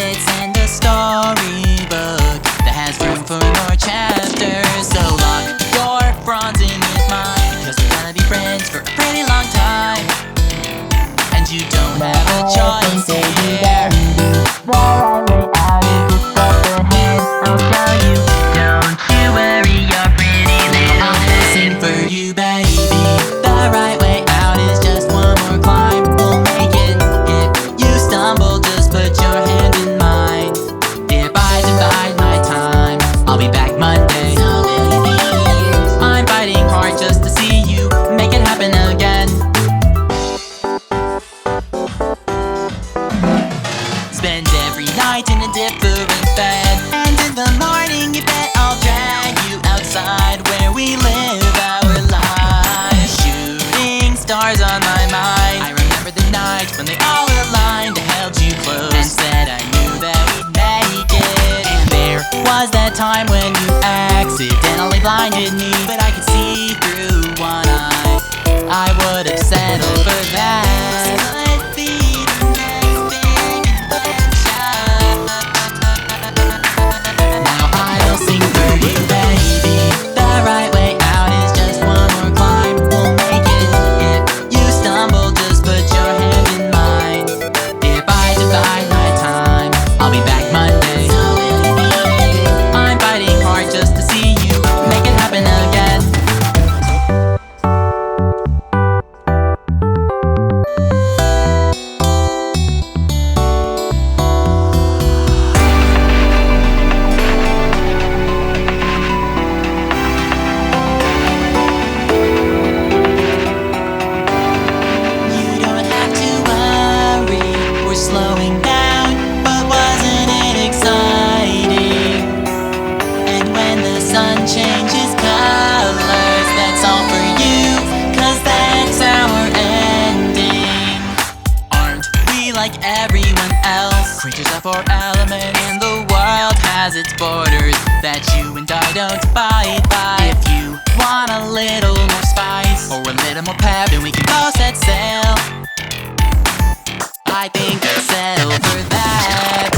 credits and a storybook that has room for more chapters. So lock your bronze in with mine, because we're gonna be friends for a pretty long time. And you don't have a choice here. I'll tell you, don't you worry your pretty little head. I'll sing for you, baby. The right way out is just one more climb. We'll make it. If you stumble, just put your hand in mine. If I divide my time, I'll be back Monday. So will you be here? I'm fighting hard just to see you make it happen again. Spend every night in a different bed, and in the morning you bet I'll drag you outside where we live our lives. Shooting stars on my mind, I remember the night when they all aligned. I held you close and said I knew that we'd make it. And there was that time when you accidentally blinded me, but I could see through one eye. I would have settled for that. Slowing down, but wasn't it exciting? And when the sun changes colors, that's all for you, 'cause that's our ending. Aren't we like everyone else? Creatures of our element, and the world has its borders that you and I don't abide by. If you want a little more spice, or a little more pep, then we can both set sail. I think I'll settle for that.